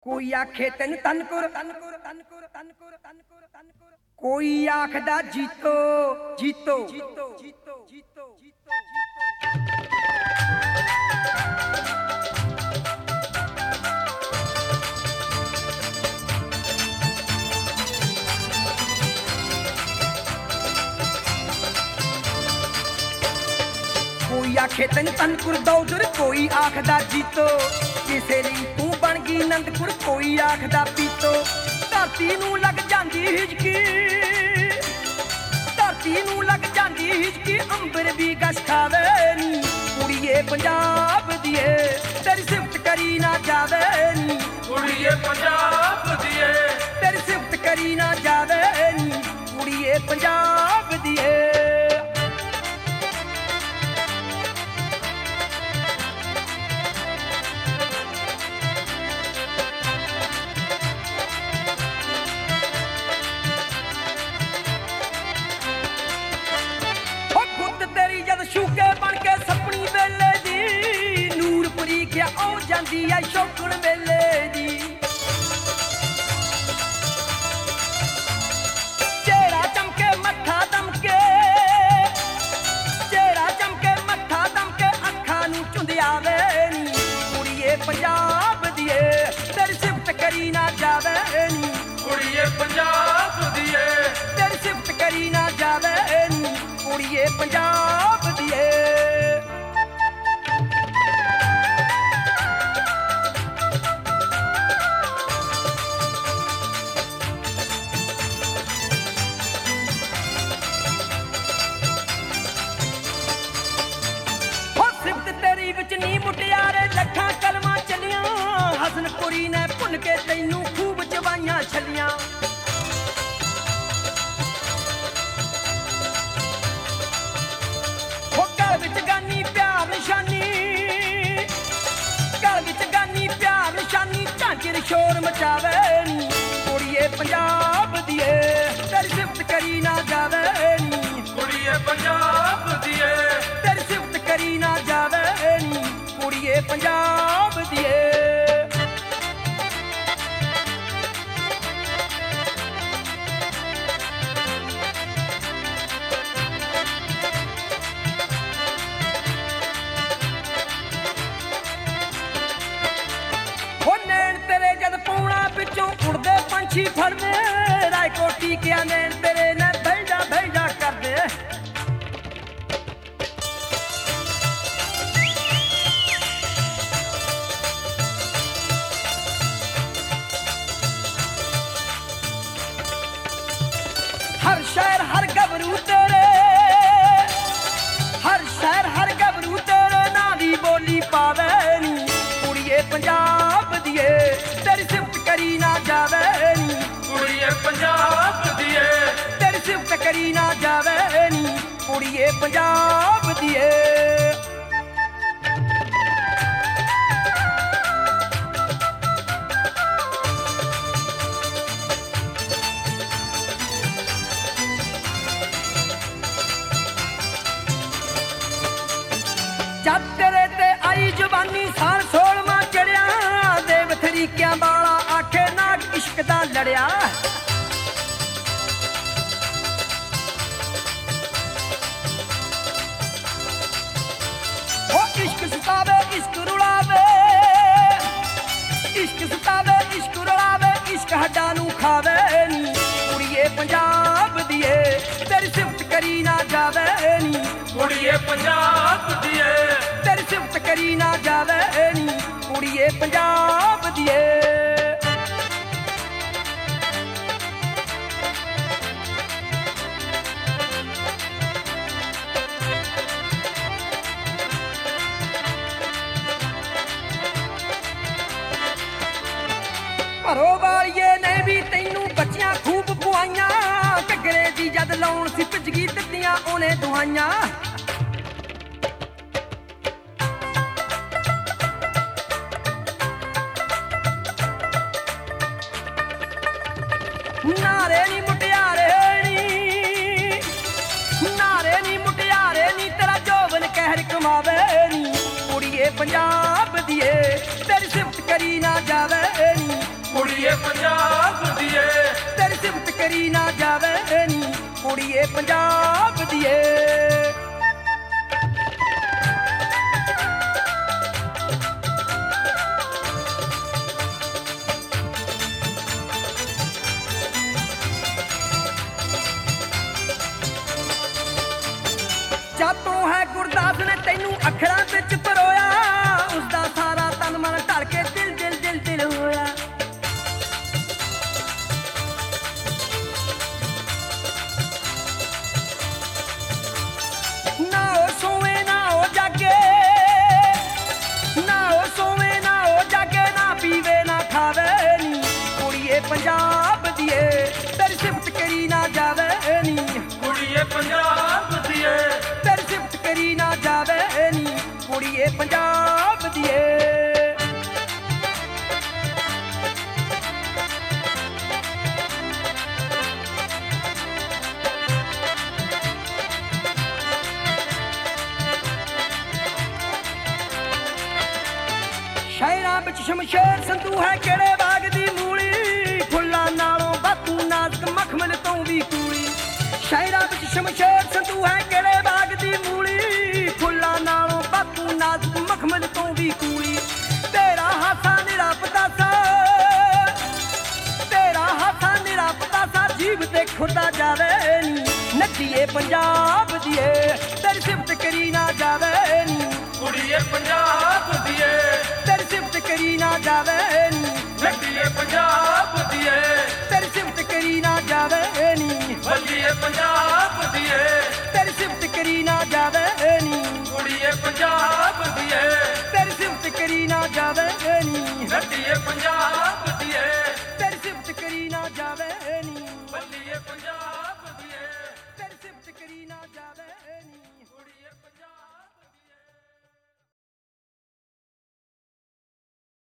कोई आखे तेन तनकुर कोई आखदा जीतो जीतो कोई आखे तेन तनकुर दौदर कोई आखदा जीतो किसे लई तू बन गई नंदपुर कोई आखदा पीतो धरती नूं लग जांदी हिजकी धरती नूं लग जांदी हिजकी अंबर भी गश खावे नी कुड़िए पंजाब दिए तेरी सिफत करी ना जावे नी कुड़िए पंजाब दिए तेरी सिफत करी ना जावे नी कुड़िए पंजाब दिए शूके बन के सपनी वेले दी नूरपुरी क्या ओ जांदी है शौकन वेले दी चेहरा चमके मत्था दमके चेहरा चमके मत्था दमके अखां नूं चुंदियावे नी कुड़िए पंजाब दिए तेरी सिफत करी ना जावे नी कुड़िए पंजाब दिए तेरी सिफत करी ना जावे नी कुड़िए पंजाब दिए मुटियारे लखा कलमा चलिया हसनपुरी ने भुन के तैनू खूब चबाइया छलिया घर विच गानी प्यार निशानी घर विच गानी प्यार निशानी झांकिर शोर मचावे नी कुड़िए पंजाब दिए तेरी सिफत करी ना जावे नी कुड़िए पंजाब दिए तेरी सिफत करी ना जावे नी कुड़िए पंजाब दिए उड़दे पंछी फड़दे रायकोटी क्या नैन तेरे ने भेजा भेजा कर दे हर शहर हर गबरू तेरे हर शहर हर गबरू तेरे ना दी बोली पावे नी कुड़िए पंजाब दिए तेरी सिफत करी ना जावे नी कुड़िए पंजाब दिए तेरी सिफत करी ना जावे नी कुड़िए पंजाब दिए जब तेरे ते आई जवानी साल 16वां चढ़िया देव तरीकियां वाला आखे नाग इश्क दा लड़िया ओ इश्क सतावे इश्क रुलावे इश्क सतावे इश्क रुलावे इश्क हड्डां नूं खावे नी कुड़िए पंजाब दिए तेरी सिफत करी ना जावे नी कुड़िए पंजाब दिए तेरी सिफत करी ना जावे नी कुड़िए पंजाब दिए घरों वालिए ने भी तैनू बच्चियां खूब पुआइयां घगरे दी जद लाउण सी भिजगी दित्तियां ओने दुआइयां नारे नी मुटियारे नी तेरा जोवन कहर कमावे नी कुड़िए पंजाब दिए तेरी सिफत करी ना जावे नी ਕੁੜੀਏ ਪੰਜਾਬ ਦੀ ਏ। ਜਾਤੋਂ ਹੈ ਗੁਰਦਾਸ ਨੇ ਤੈਨੂੰ ਅੱਖਰਾਂ ਵਿੱਚ ਪਰੋਇਆ, ਉਸਦਾ ਸਾਰਾ ਤਨ ਮਨ ਢਲ ਕੇ ਦਿਲ ਦਿਲ ਦਿਲ ਦਿਲ ਹੋਇਆ। ਨਾ ਉਹ ਸੋਵੇ ਨਾ ਉਹ ਜਾਗੇ, ਨਾ ਉਹ ਸੋਵੇ ਨਾ ਉਹ ਜਾਗੇ, ਨਾ ਪੀਵੇ ਨਾ ਖਾਵੇ ਨੀ ਕੁੜੀਏ ਪੰਜਾਬ ਦੀ ਏ, ਤੇਰੀ ਸਿਫਤ ਕਰੀ ਨਾ ਜਾਵੇ ਨੀ ਕੁੜੀਏ ਪੰਜਾਬ ਦੀ ਏ, ਤੇਰੀ ਸਿਫਤ ਕਰੀ ਨਾ ਜਾਵੇ ਨੀ ਕੁੜੀਏ ਪੰਜਾਬ ਦੀ ਏ। ਸ਼ਹਿਰਾਂ ਵਿੱਚ ਸ਼ਮਸ਼ੇਰ ਸੰਧੂ ਹੈ ਕਿਹੜੇ ਬਾਗ ਦੀ ਮੂਲੀ, ਫੁੱਲਾਂ ਨਾਲੋਂ ਬਾਤੂ ਨਾਜ਼ਕ ਮਖਮਲ ਤੋਂ ਵੀ ਕੂਲੀ। ਸ਼ਹਿਰਾਂ ਵਿੱਚ ਸ਼ਮਸ਼ੇਰ ਸੰਧੂ ਹੈ ਕਿਹੜੇ ਬਾਗ ਦੀ ਮੂਲੀ, ਫੁੱਲਾਂ ਨਾਲੋਂ ਬਾਤੂ ਨਾਜ਼ਕ ਮਖਮਲ ਤੋਂ ਵੀ ਕੂਲੀ। ਤੇਰਾ ਹਾਸਾ ਨਿਰਾਪਤਾ ਸਾ, ਤੇਰਾ ਹਾਸਾ ਨਿਰਾਪਤਾ ਸਾ, ਜੀਭ ਤੇ ਖੁਰਦਾ ਜਾਵੇ ਨੀ ਨੱਚੀਏ ਪੰਜਾਬ ਦੀ ਏ, ਤੇਰੀ ਸਿਫਤ ਕਰੀ ਨਾ ਜਾਵੇ ਨੀ ਕੁੜੀਏ ਪੰਜਾਬ ਦੀ ਏ, ਤੇਰੀ ਸਿਫਤ ਕਰੀ ਨਾ ਜਾਵੇ ਨੀ ਲੱਡੀਏ ਪੰਜਾਬ ਦੀ ਏ, ਤੇਰੀ ਸਿਫਤ ਕਰੀ ਨਾ ਜਾਵੇ ਨੀ ਬੱਲੀਏ ਪੰਜਾਬ ਦੀ ਏ, ਤੇਰੀ ਸਿਫਤ ਕਰੀ ਨਾ ਜਾਵੇ ਨੀ ਕੁੜੀਏ ਪੰਜਾਬ ਦੀ ਏ, ਤੇਰੀ ਸਿਫਤ ਕਰੀ ਨਾ ਜਾਵੇ ਨੀ ਲੱਡੀਏ ਪੰਜਾਬ ਦੀ ਏ, ਤੇਰੀ ਸਿਫਤ ਕਰੀ ਨਾ ਜਾਵੇ ਨੀ ਬੱਲੀਏ ਪੰਜਾਬ